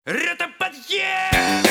Это подъезд!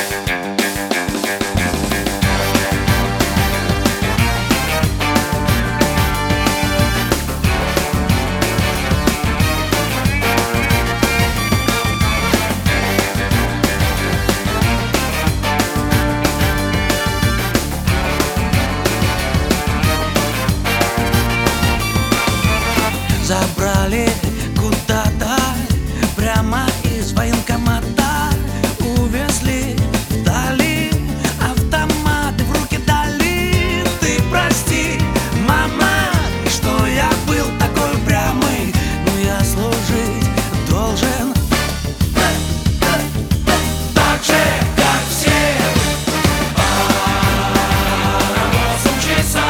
Забрали куда-то прямо из военкомата, увезли вдали, автоматы в руки дали. Ты прости, мама, что я был такой упрямый, но я служить должен так же, как все. Паровоз мчится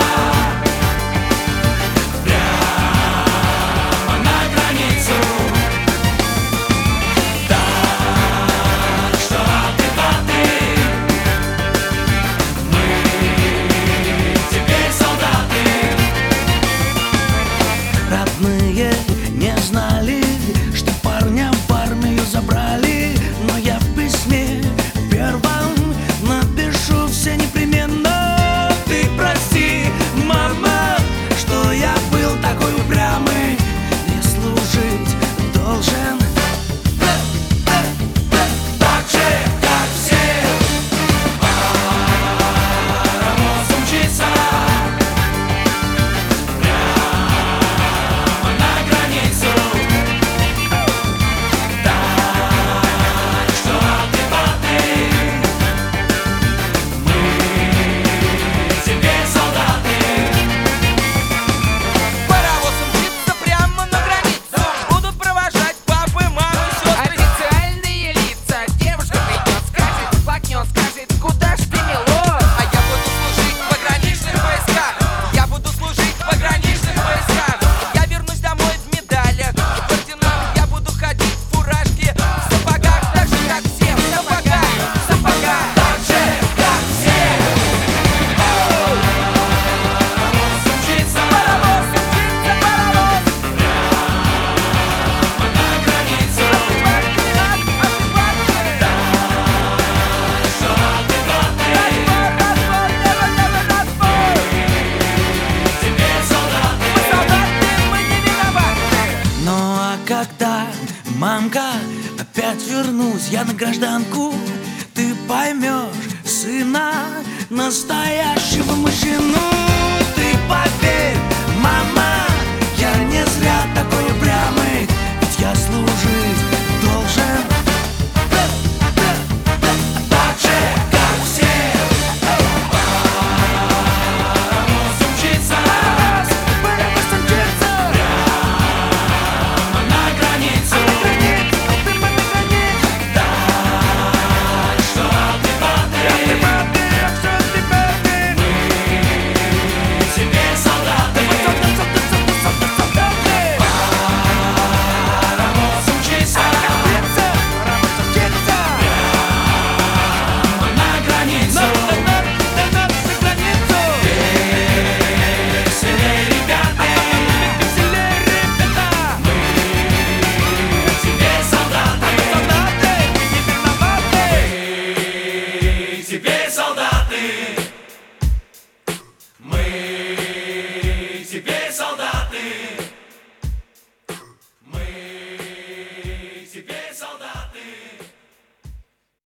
не знали, что парня в армию забрали. Но я в письме первом напишу все непременно. Ты прости, мама, что я был такой упрямый, не служить должен так же, как все. Паровоз мчится когда, мамка, опять вернусь я на гражданку, ты поймешь сына, настоящего мужчину.